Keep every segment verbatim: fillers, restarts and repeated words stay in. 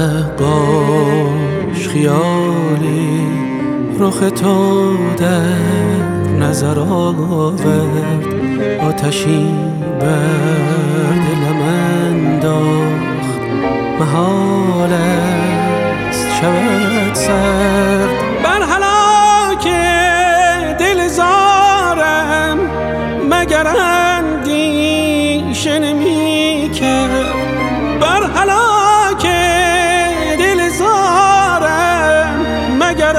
نقاش خیالی رخ تو در نظر آورد، آتشی بر دلم انداخت، محال است شود سرد. بر هلاک دل زارم مگر اندیشه نمی کرد، بر هلاک دل زارم مگر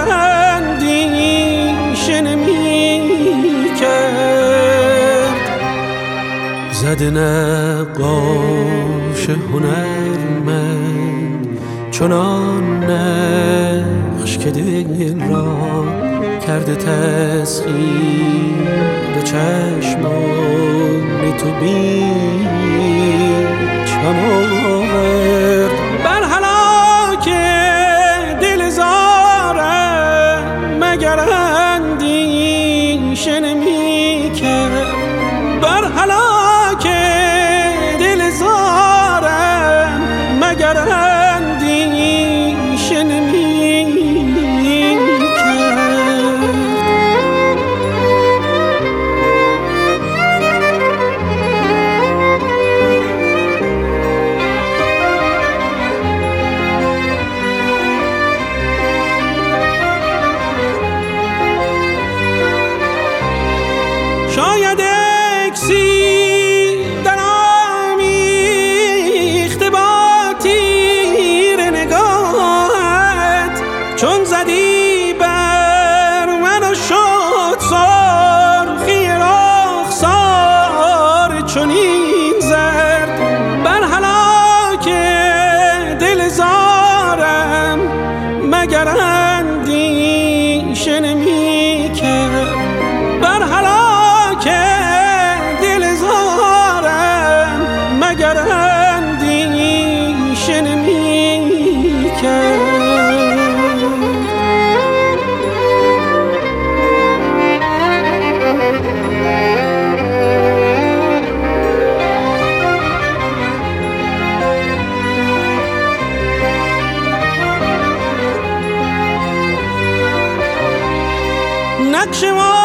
اندیشه نمی کرد. زده نقاش هنرمند چنان نقش که دل را کرده تسخیر چشمان تو بیچ هم آورد. بر هلاک دل زارم مگر اندیشه نمی کرد، بر هلاک دل زارم مگر اندیشه نمی کرد. شاید اکسیر در آمیخته با تیر نگاهت، چون زدی بر من و شد سرخی رخسار چنین زرد. بر هلاک دل زارم مگر اندیشه نمی کرد، بر هلاک دل زارم مگر اندیشه نمی کرد. نقش ما